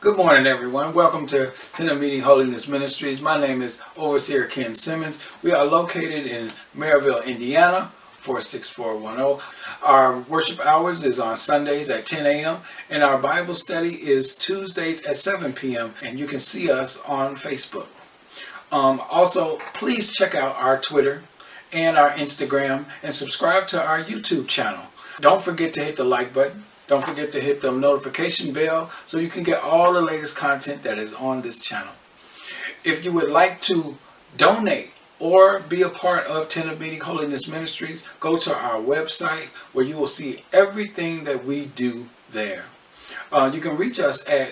Good morning, everyone. Welcome to Tent of Meeting Holiness Ministries. My name is Overseer Ken Simmons. We are located in Maryville, Indiana, 46410. Our worship hours is on Sundays at 10 a.m. and our Bible study is Tuesdays at 7 p.m. and you can see us on Facebook. Also, please check out our Twitter and our Instagram and subscribe to our YouTube channel. Don't forget to hit the like button. Don't forget to hit the notification bell so you can get all the latest content that is on this channel. If you would like to donate or be a part of Tent of Meeting Holiness Ministries, go to our website where you will see everything that we do there. You can reach us at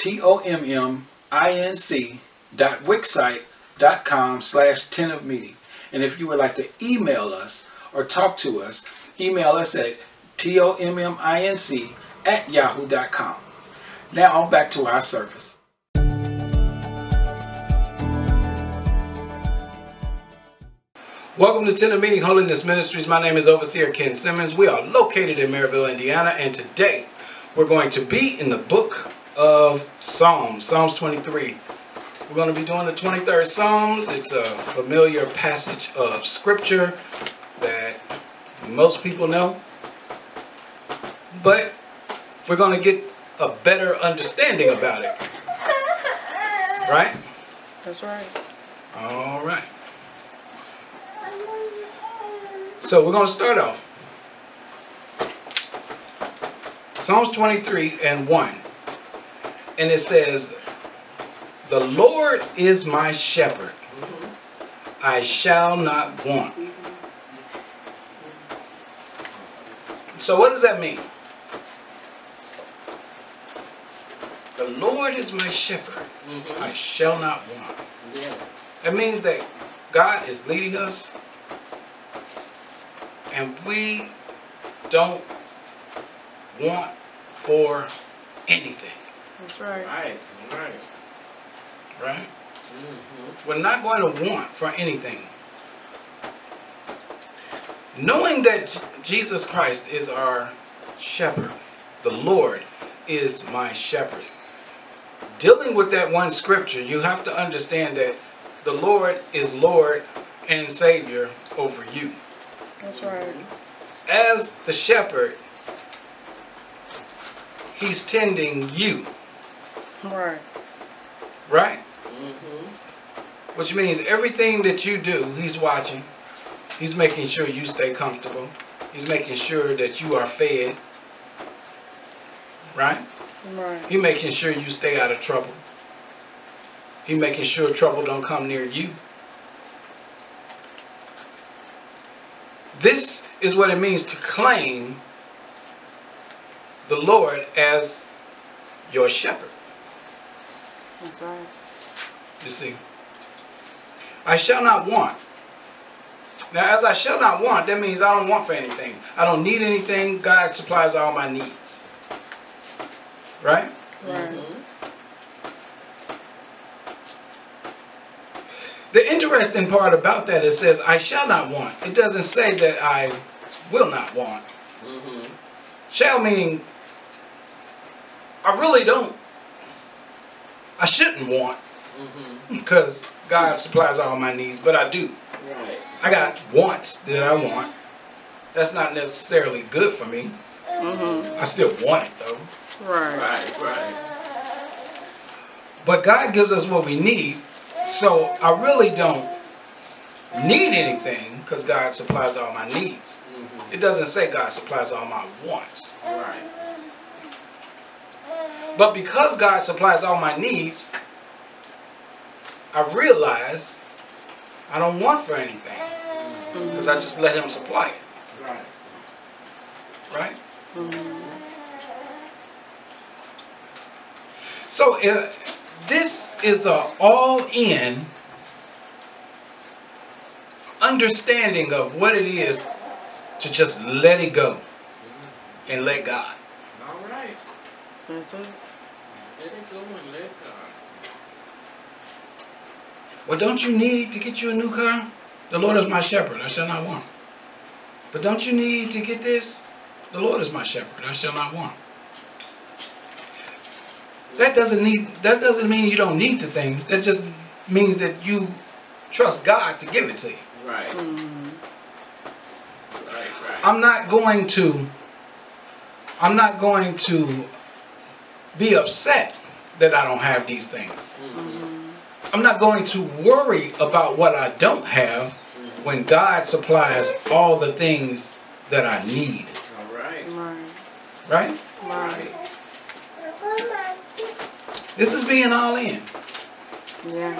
tomminc.wixsite.com/tentofmeeting. And if you would like to email us or talk to us, email us at tomminc@yahoo.com. Now back to our service. Welcome to Tent of Meeting Holiness Ministries. My name is Overseer Ken Simmons. We are located in Maryville, Indiana, and today we're going to be in the book of Psalms, Psalms 23. We're going to be doing the 23rd Psalms. It's a familiar passage of scripture that most people know. But we're going to get a better understanding about it. Right? That's right. All right. So we're going to start off. Psalms 23:1. And it says, "The Lord is my shepherd. I shall not want." So what does that mean? The Lord is my shepherd. I shall not want. Yeah. That means that God is leading us and we don't want for anything. That's right. Right. Right? We're not going to want for anything. Knowing that Jesus Christ is our shepherd, the Lord is my shepherd. Dealing with that one scripture, you have to understand that the Lord is Lord and Savior over you. That's right. As the shepherd, He's tending you. Right. Right? Which means everything that you do, He's watching. He's making sure you stay comfortable. He's making sure that you are fed. Right? Right. He's making sure you stay out of trouble. He's making sure trouble don't come near you. This is what it means to claim the Lord as your shepherd. That's right. You see, I shall not want. Now, as I shall not want, that means I don't want for anything. I don't need anything. God supplies all my needs. Right? Right. The interesting part about that, it says, I shall not want. It doesn't say that I will not want. Shall meaning, I really don't. I shouldn't want. Because God supplies all my needs, but I do. Right. I got wants that I want. That's not necessarily good for me. I still want it though. Right. Right. But God gives us what we need, so I really don't need anything because God supplies all my needs. It doesn't say God supplies all my wants. Right. But because God supplies all my needs, I realize I don't want for anything because I just let Him supply it. Right. Right? So this is a all-in understanding of what it is to just let it go and let God. All right. That's it. Let it go and let God. Well, don't you need to get you a new car? The Lord is my shepherd, I shall not want. But don't you need to get this? The Lord is my shepherd, I shall not want. That doesn't mean you don't need the things. That just means that you trust God to give it to you. Right. Mm-hmm. Right. I'm not going to be upset that I don't have these things. Mm-hmm. I'm not going to worry about what I don't have when God supplies all the things that I need. All right. Right. Right? Right. This is being all in. Yeah.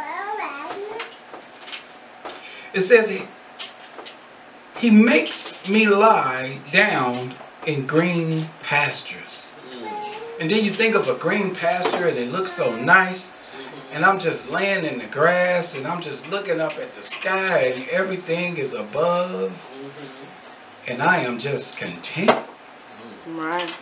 It says he makes me lie down in green pastures. And then you think of a green pasture and it looks so nice. And I'm just laying in the grass and I'm just looking up at the sky and everything is above. And I am just content. Right.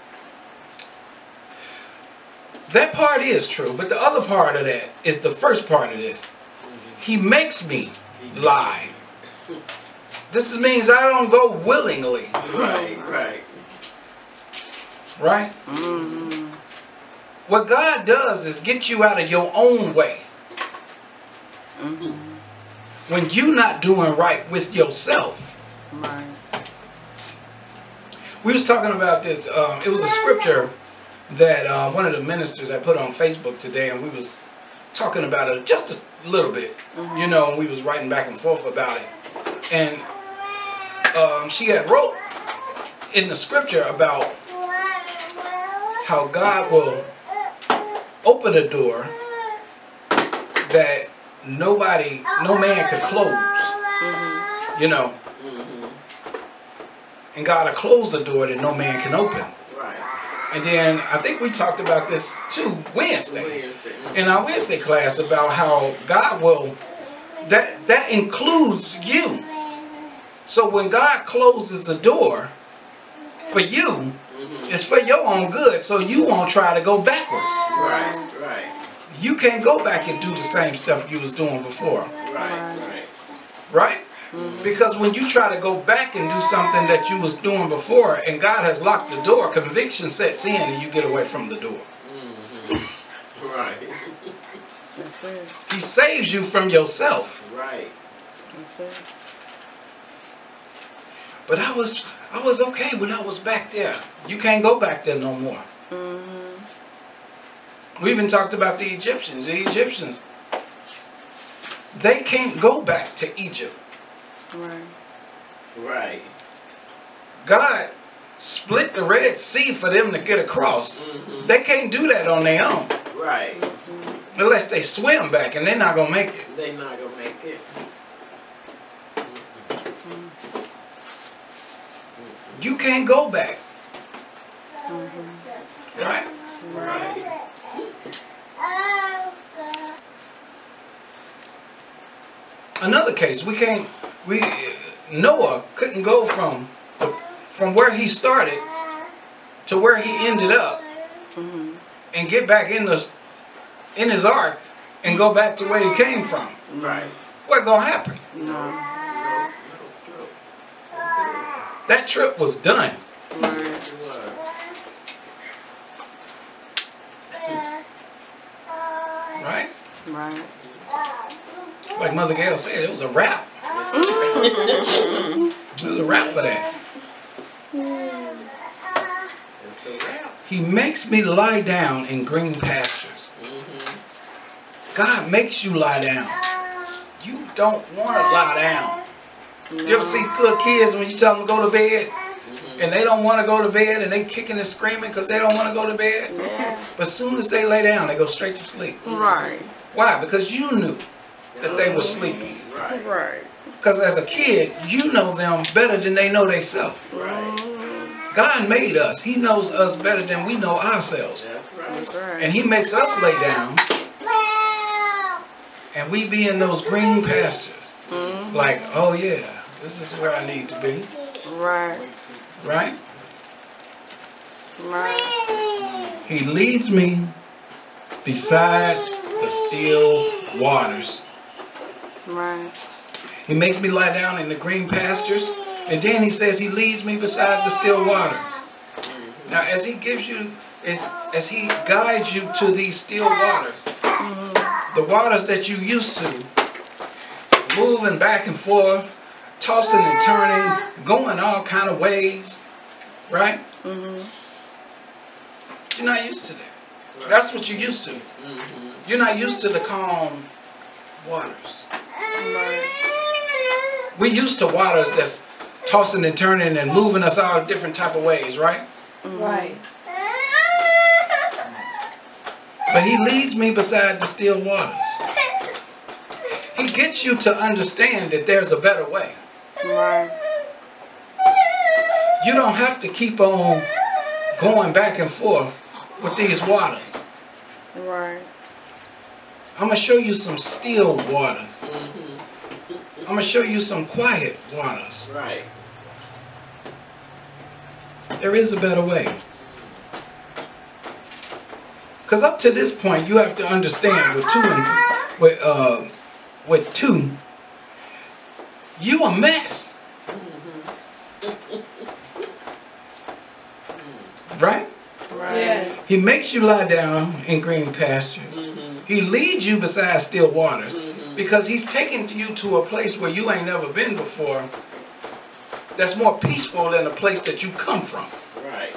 That part is true, but the other part of that is the first part of this. He makes me lie. This means I don't go willingly. Right. Right. Right? Mm-hmm. What God does is get you out of your own way. Mm-hmm. When you're not doing right with yourself. Right. We was talking about this. It was a scripture that one of the ministers I put on Facebook today, and we was talking about it just a little bit. Mm-hmm. You know, we was writing back and forth about it. And she had wrote in the scripture about how God will open a door that no man could close. Mm-hmm. You know. And God will close a door that no man can open. Right. And then I think we talked about this too Wednesday in our Wednesday class about how God will, that includes you. So when God closes a door for you, it's for your own good, so you won't try to go backwards. Right. Right. You can't go back and do the same stuff you was doing before. Right. Right. Right? Because when you try to go back and do something that you was doing before and God has locked the door, conviction sets in and you get away from the door. Right. That's it. He saves you from yourself. Right. That's it. But I was okay when I was back there. You can't go back there no more. Mm-hmm. We even talked about the Egyptians. The Egyptians, they can't go back to Egypt. Right. Right. God split the Red Sea for them to get across. They can't do that on their own. Right. Unless they swim back, and they're not going to make it. They not gonna make it. You can't go back. Right? Right. Another case, Noah couldn't go from where he started to where he ended up and get back in his ark and go back to where he came from. Right. What gonna happen? No. That trip was done. Right. Right? Right. Like Mother Gail said, it was a wrap. It was a wrap for that. It's a wrap. He makes me lie down in green pastures. God makes you lie down. You don't want to lie down. You ever see little kids when you tell them to go to bed and they don't want to go to bed and they kicking and screaming because they don't want to go to bed? Yeah. But as soon as they lay down, they go straight to sleep. Right. Why? Because you knew that they were sleepy. Right. Right. Because as a kid, you know them better than they know themselves. Right. God made us. He knows us better than we know ourselves. That's right. That's right. And He makes us lay down. And we be in those green pastures. Like, oh yeah, this is where I need to be. Right. Right? Right. He leads me beside the still waters. Right. He makes me lie down in the green pastures. And then He says He leads me beside the still waters. Now, as He gives you is as he guides you to these still waters. The waters that you used to, moving back and forth, tossing and turning, going all kind of ways, right? You're not used to that. That's what you're used to. You're not used to the calm waters. Right. We used to waters that's tossing and turning and moving us all different type of ways, right? Right. But he leads me beside the still waters. He gets you to understand that there's a better way. Right. You don't have to keep on going back and forth with these waters. Right. I'm going to show you some still waters. I'm going to show you some quiet waters. Right. There is a better way. Because up to this point, you have to understand with two, you a mess. Right? Right. Yeah. He makes you lie down in green pastures. He leads you beside still waters. Because he's taking you to a place where you ain't never been before. That's more peaceful than the place that you come from. Right.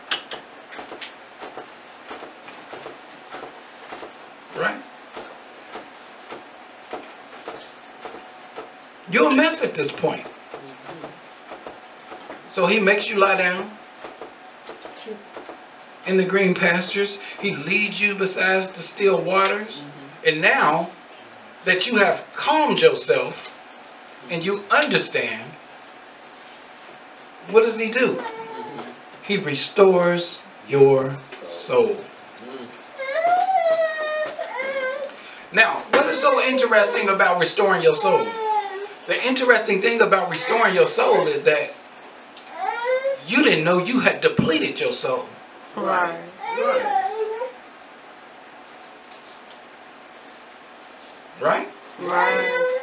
Right? You're a mess at this point. So he makes you lie down in the green pastures. He leads you beside the still waters. And now that you have calmed yourself and you understand, what does he do? He restores your soul. Now, what is so interesting about restoring your soul? The interesting thing about restoring your soul is that you didn't know you had depleted your soul. Right. Right? Right.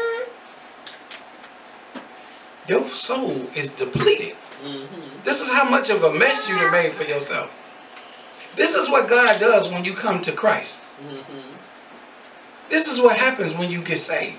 Your soul is depleted. This is how much of a mess you done made for yourself. This is what God does when you come to Christ. This is what happens when you get saved.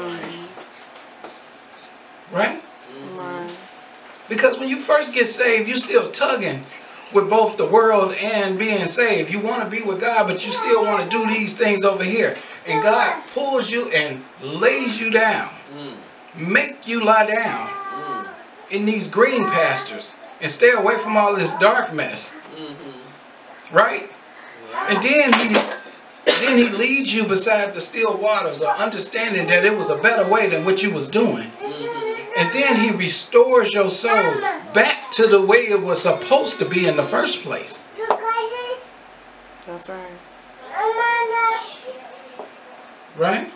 Right? Right. Because when you first get saved, you're still tugging with both the world and being saved. You want to be with God, but you still want to do these things over here. And God pulls you and lays you down. Make you lie down in these green pastures and stay away from all this dark mess. Right? And then he leads you beside the still waters, or understanding that it was a better way than what you was doing. And then he restores your soul back to the way it was supposed to be in the first place. That's right. Right?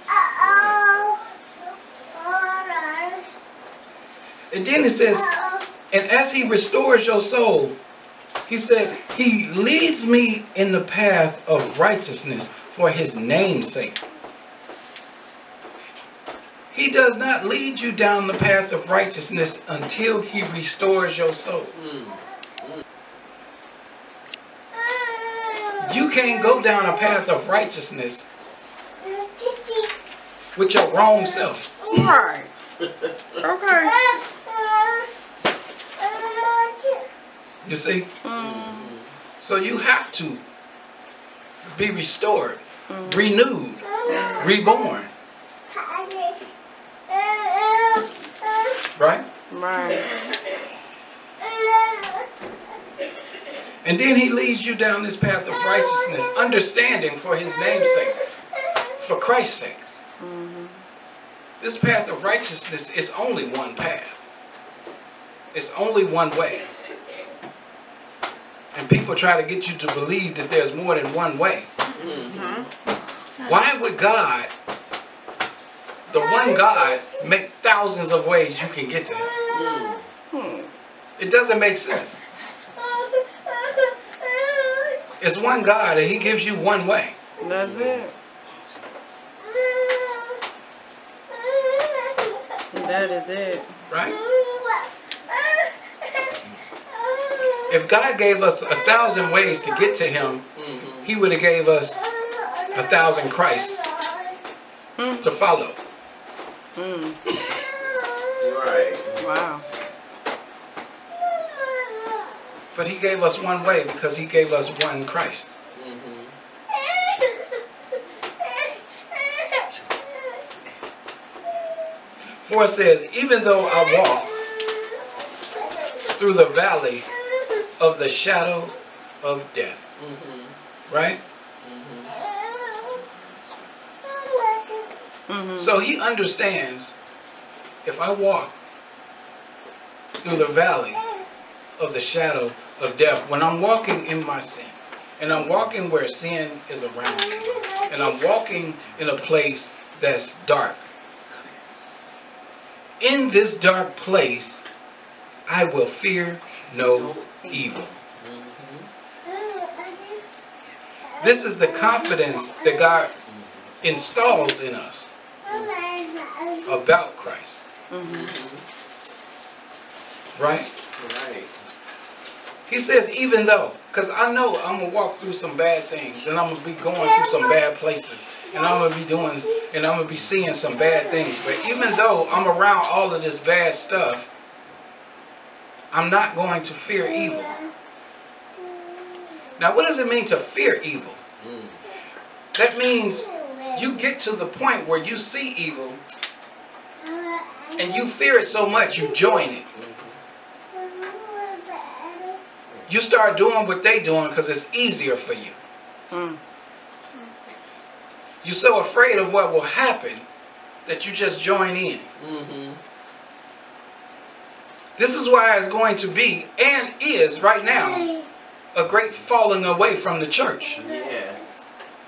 And then it says, and as he restores your soul, he says, he leads me in the path of righteousness for his name's sake. He does not lead you down the path of righteousness until he restores your soul. You can't go down a path of righteousness with your wrong self. Right. Okay. You see? So you have to be restored, renewed, reborn. Right? Right. And then he leads you down this path of righteousness, understanding for his name's sake, for Christ's sake. This path of righteousness is only one path. It's only one way. And people try to get you to believe that there's more than one way. Why would God, the one God, make thousands of ways you can get to him? It doesn't make sense. It's one God and he gives you one way. That's it. That is it. Right? If God gave us 1,000 ways to get to Him, He would have gave us 1,000 Christs to follow. Right. Wow. But He gave us one way because He gave us one Christ. For it says, even though I walk through the valley of the shadow of death. Right? So He understands if I walk through the valley of the shadow of death, when I'm walking in my sin, and I'm walking where sin is around me, and I'm walking in a place that's dark, in this dark place, I will fear no evil. This is the confidence that God installs in us about Christ. Right? Right. He says, even though, because I know I'm going to walk through some bad things, and I'm going to be going through some bad places, and I'm going to be doing, and I'm going to be seeing some bad things. But even though I'm around all of this bad stuff, I'm not going to fear evil. Now, what does it mean to fear evil? That means you get to the point where you see evil, and you fear it so much, you join it. You start doing what they doing because it's easier for you. You're so afraid of what will happen that you just join in. This is why it's going to be, and is right now, a great falling away from the church. Yes.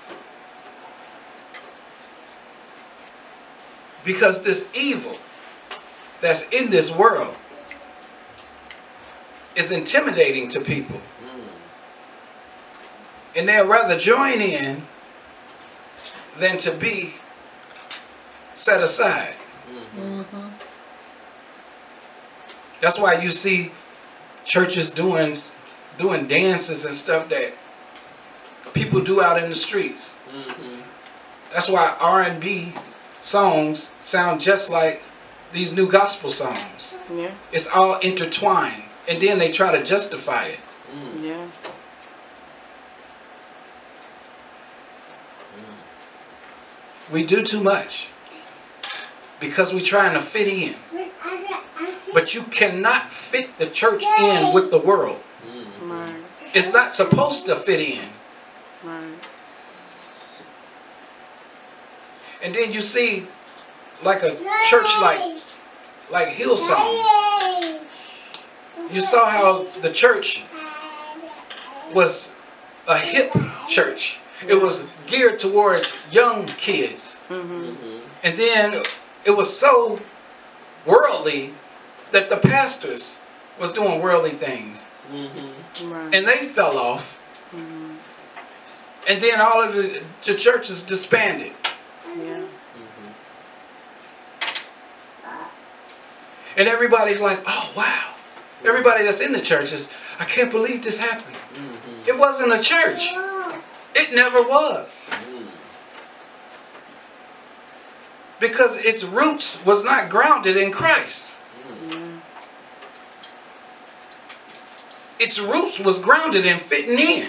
Because this evil that's in this world is intimidating to people. And they'll rather join in than to be set aside. That's why you see churches doing dances and stuff that people do out in the streets. That's why R&B songs sound just like these new gospel songs. Yeah. It's all intertwined. And then they try to justify it. Yeah. We do too much because we're trying to fit in. But you cannot fit the church in with the world. Right. It's not supposed to fit in. Right. And then you see like a church like Hillsong. You saw how the church was a hip church. It was geared towards young kids. And then it was so worldly that the pastors was doing worldly things. Right. And they fell off. And then all of the churches disbanded. Yeah. And everybody's like, oh wow. Everybody that's in the church is, I can't believe this happened. It wasn't a church. It never was. Because its roots was not grounded in Christ. Its roots was grounded in fitting in.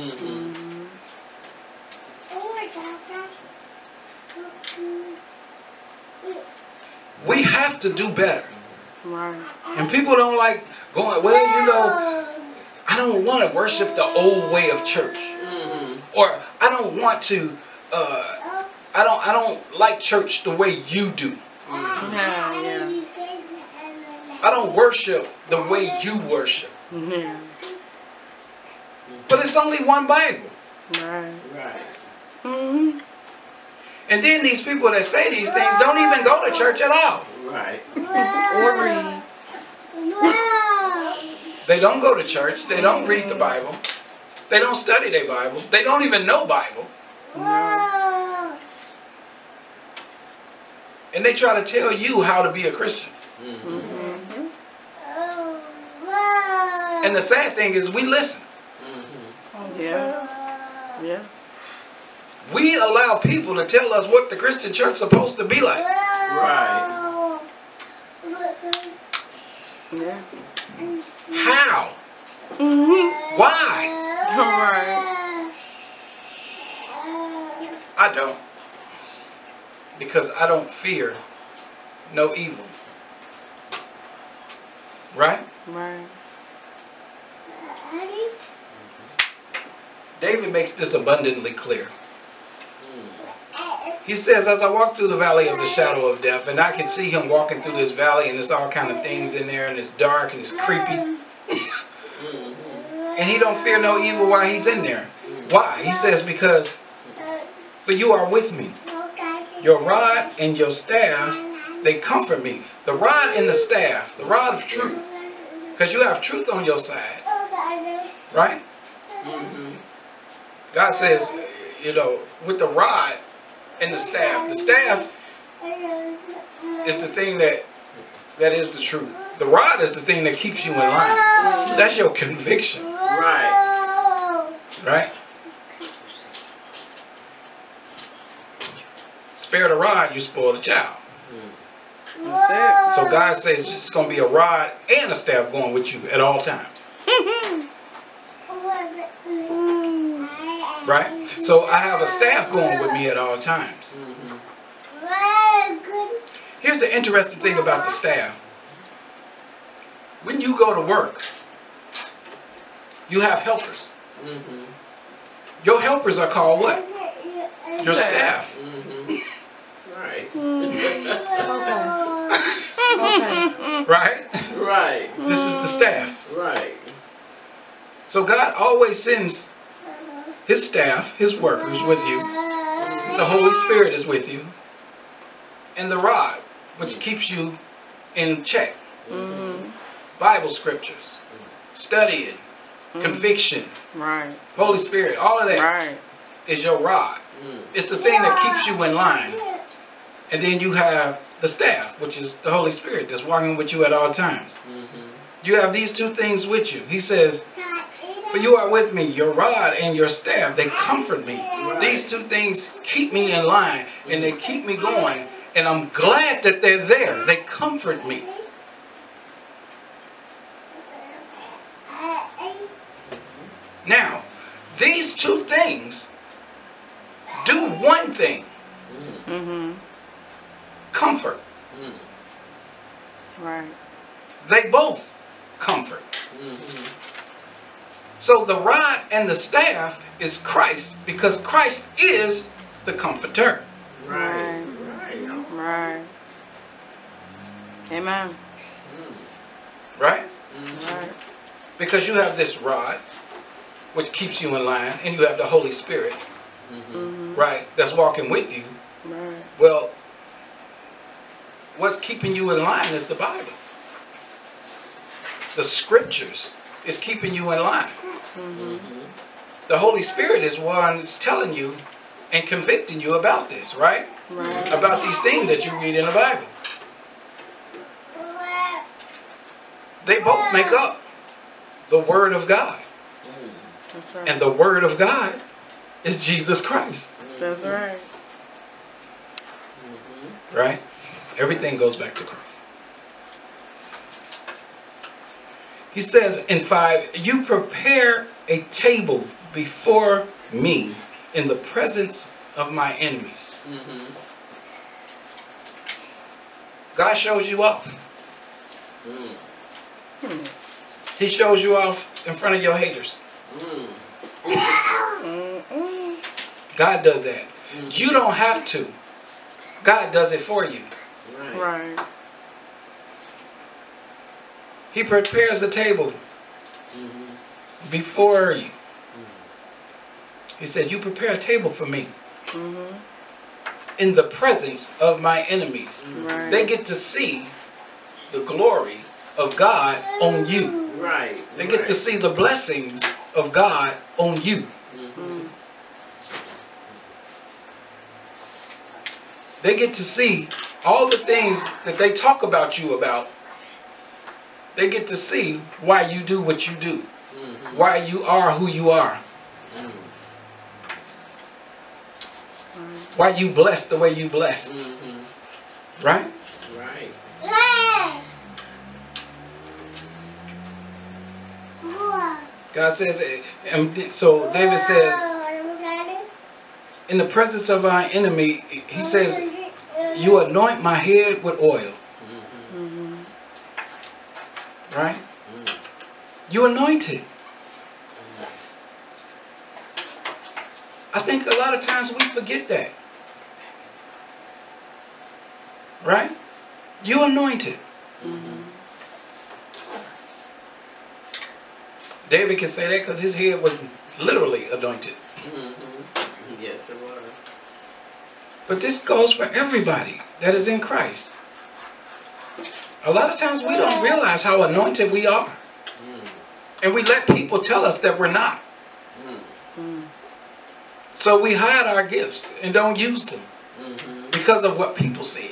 We have to do better. Right. And people don't like going, well, you know, I don't want to worship the old way of church. Or I don't want to, I don't like church the way you do. Yeah. I don't worship the way you worship. Yeah. But it's only one Bible. Right. Right. And then these people that say these things don't even go to church at all. Right. Or read. They don't go to church. They don't read the Bible. They don't study their Bible. They don't even know Bible. And they try to tell you how to be a Christian. And the sad thing is we listen. Yeah. Yeah. We allow people to tell us what the Christian church is supposed to be like. Right. Yeah. How? Mm-hmm. Why? Right. I don't. Because I don't fear no evil. Right? Right. David makes this abundantly clear. He says, as I walk through the valley of the shadow of death, and I can see him walking through this valley, and there's all kind of things in there, and it's dark, and it's creepy. And he don't fear no evil while he's in there. Why? He says, because, for you are with me. Your rod and your staff, they comfort me. The rod and the staff, the rod of truth. Because you have truth on your side. Right? God says, you know, with the rod and the staff is the thing that is the truth. The rod is the thing that keeps you in line. That's your conviction. Right. Right? Spare the rod, you spoil the child. That's it. So God says it's going to be a rod and a staff going with you at all times. Right? So I have a staff going with me at all times. Here's the interesting thing about the staff. When you go to work, you have helpers. Your helpers are called what? Your staff. Right. Okay. Right? Right. This is the staff. Right. So God always sends his staff, his workers with you. The Holy Spirit is with you. And the rod, which keeps you in check. Bible scriptures, studying, conviction, Right. Holy Spirit, all of that Right. is your rod. It's the thing that keeps you in line. And then you have the staff, which is the Holy Spirit that's walking with you at all times. You have these two things with you. He says, for you are with me, your rod and your staff, they comfort me. These two things keep me in line and they keep me going. And I'm glad that they're there. They comfort me. Now, these two things do one thing. Comfort. Right. They both comfort. So the rod and the staff is Christ, because Christ is the comforter. Right. Right. Amen. Right? Right. Because you have this rod, which keeps you in line, and you have the Holy Spirit, right, that's walking with you. Right. Well, what's keeping you in line is the Bible. The scriptures is keeping you in line. The Holy Spirit is one that's telling you and convicting you about this, right? Right. About these things that you read in the Bible. They both make up the Word of God. That's right. And the Word of God is Jesus Christ. That's right. Right? Everything goes back to Christ. He says in 5, you prepare a table before me in the presence of my enemies. God shows you off. He shows you off in front of your haters. God does that. You don't have to. God does it for you. Right. He prepares the table before you. He said, you prepare a table for me in the presence of my enemies. Right. They get to see the glory of God on you. Right. They get to see the blessings of God on you. They get to see all the things that they talk about you about. They get to see why you do what you do. Mm-hmm. Why you are who you are. Why you bless the way you bless. Mm-hmm. Right? Right. God says, and so David says, in the presence of our enemy, he says, you anoint my head with oil. Mm-hmm. Right? You anointed. I think a lot of times we forget that. Right? You anointed. Mm-hmm. David can say that because his head was literally anointed. Mm-hmm. Yes, it was. But this goes for everybody that is in Christ. A lot of times we don't realize how anointed we are. And we let people tell us that we're not. So we hide our gifts and don't use them because of what people said.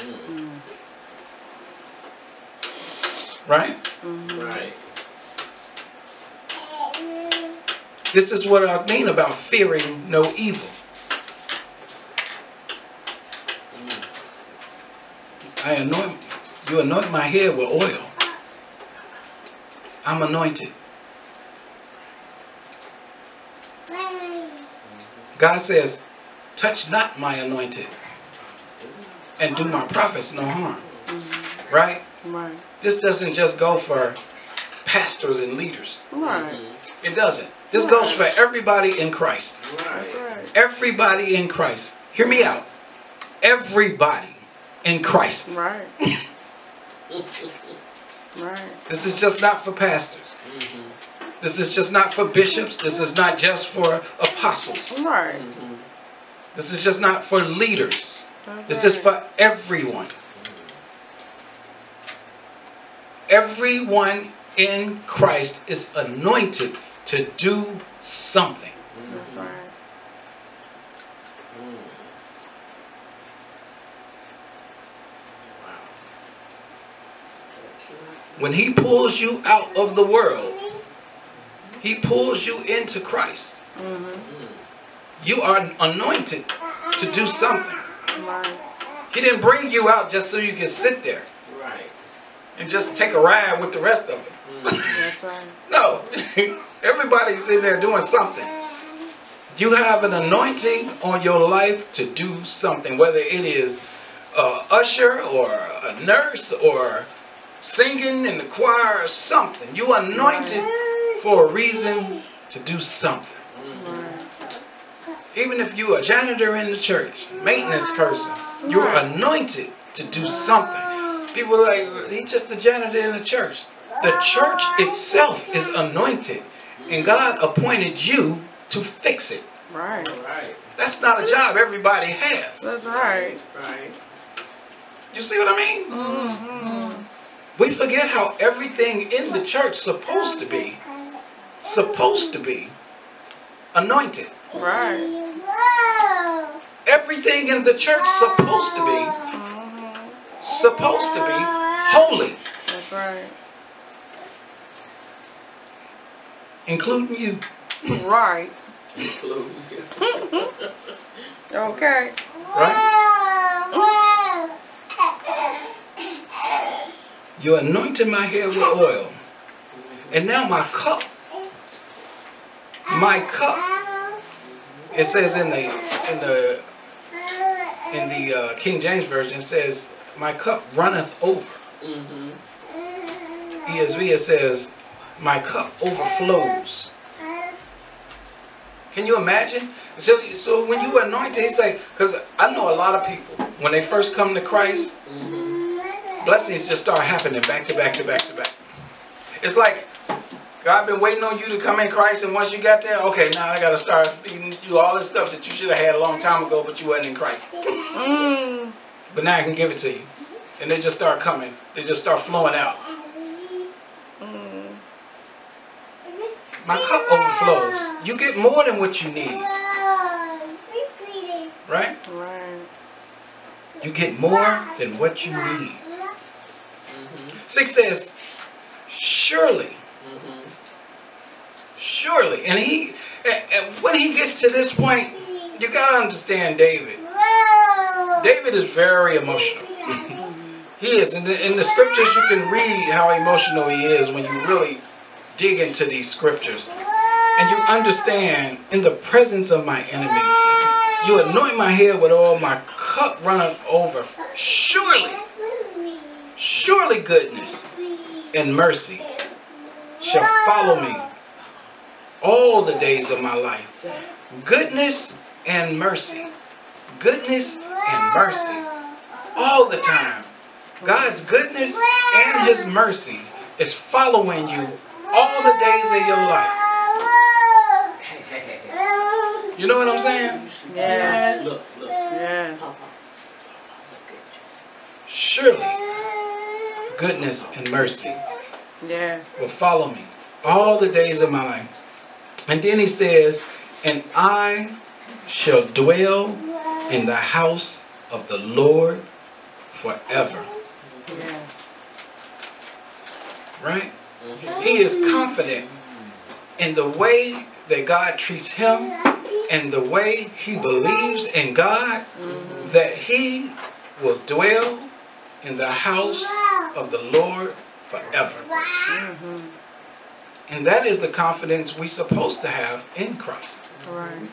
Right? Right. This is what I mean about fearing no evil. You anoint my head with oil. I'm anointed. God says, touch not my anointed and do my prophets no harm. Right? Right. This doesn't just go for pastors and leaders. Right. It doesn't. This goes for everybody in Christ. That's right. Everybody in Christ. Hear me out. Everybody in Christ. Right. Right. This is just not for pastors. This is just not for bishops. This is not just for apostles. Right. This is just not for leaders. That's This right. is for everyone. Everyone in Christ is anointed to do something. That's right. When he pulls you out of the world, he pulls you into Christ. You are anointed to do something. Right. He didn't bring you out just so you can sit there Right. and just take a ride with the rest of us. That's right. No. Everybody's in there doing something. You have an anointing on your life to do something, whether it is an usher or a nurse or singing in the choir or something. You are anointed for a reason to do something. Even if you're a janitor in the church, maintenance person, you're anointed to do something. People are like, he's just a janitor in the church. The church itself is anointed, and God appointed you to fix it. Right. Right. That's not a job everybody has. That's right. Right. You see what I mean? We forget how everything in the church supposed to be anointed. Right. Everything in the church supposed to be holy, That's right. including you. Right. Including you. Okay. Right? You anointed my head with oil, and now my cup. It says in the King James Version, it says, my cup runneth over. ESV, it says, my cup overflows. Can you imagine? So when you anointed, it's like, because I know a lot of people, when they first come to Christ, blessings just start happening back to back to back to back. It's like, God been waiting on you to come in Christ, and once you got there, okay, now I got to start feeding you all this stuff that you should have had a long time ago, but you wasn't in Christ. But now I can give it to you. And they just start coming. They just start flowing out. My cup overflows. You get more than what you need. Right? Right. You get more than what you need. 6 says, surely, surely. And when he gets to this point, you gotta understand David. David is very emotional. He is. In the scriptures, you can read how emotional he is when you really dig into these scriptures. And you understand, in the presence of my enemy, you anoint my head with oil, my cup runneth over. Surely, surely goodness and mercy shall follow me all the days of my life. Goodness and mercy. Goodness and mercy. All the time. God's goodness and his mercy is following you all the days of your life. You know what I'm saying? Yes. Look. Yes. Surely, goodness and mercy Yes. will follow me all the days of my life. And then he says, and I shall dwell in the house of the Lord forever. Yes. Right? He is confident in the way that God treats him and the way he believes in God, that he will dwell in the house of the Lord forever. And that is the confidence we're supposed to have in Christ. Right.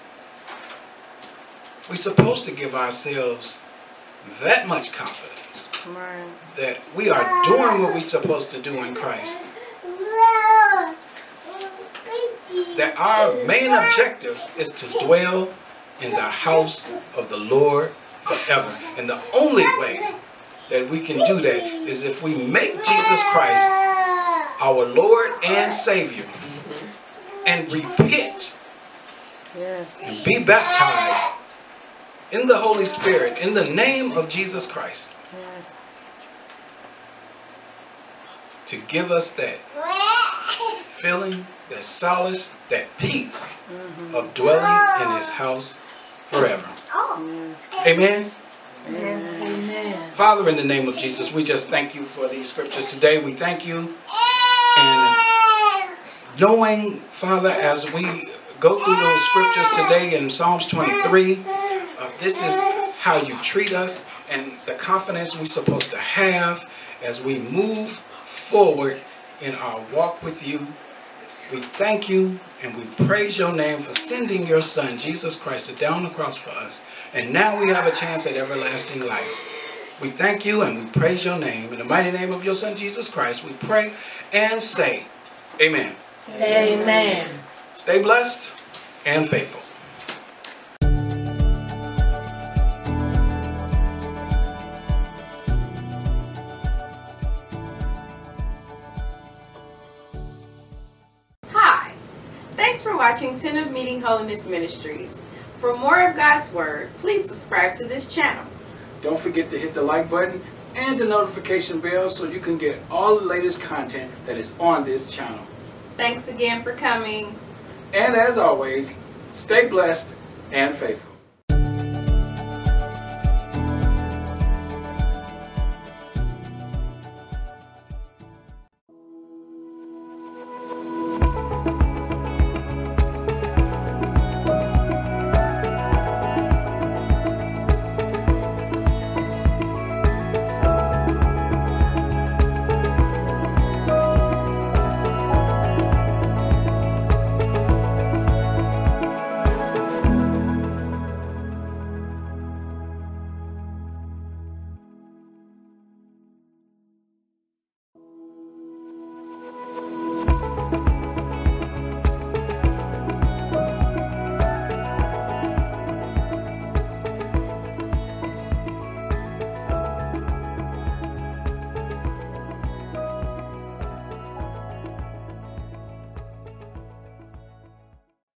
We're supposed to give ourselves that much confidence Right. that we are doing what we're supposed to do in Christ. That our main objective is to dwell in the house of the Lord forever. And the only way that we can do that is if we make Jesus Christ our Lord and Savior and repent Yes. and be baptized in the Holy Spirit in the name of Jesus Christ Yes. to give us that feeling, that solace, that peace of dwelling in his house forever. Yes. Amen. Amen. Father, in the name of Jesus, we just thank you for these scriptures today. We thank you. And knowing, Father, as we go through those scriptures today in Psalms 23, this is how you treat us and the confidence we're supposed to have as we move forward in our walk with you. We thank you and we praise your name for sending your son, Jesus Christ, to down the cross for us. And now we have a chance at everlasting life. We thank you and we praise your name. In the mighty name of your son, Jesus Christ, we pray and say, amen. Amen. Stay blessed and faithful. Hi, thanks for watching 10 of Meeting Holiness Ministries. For more of God's Word, please subscribe to this channel. Don't forget to hit the like button and the notification bell so you can get all the latest content that is on this channel. Thanks again for coming. And as always, stay blessed and faithful.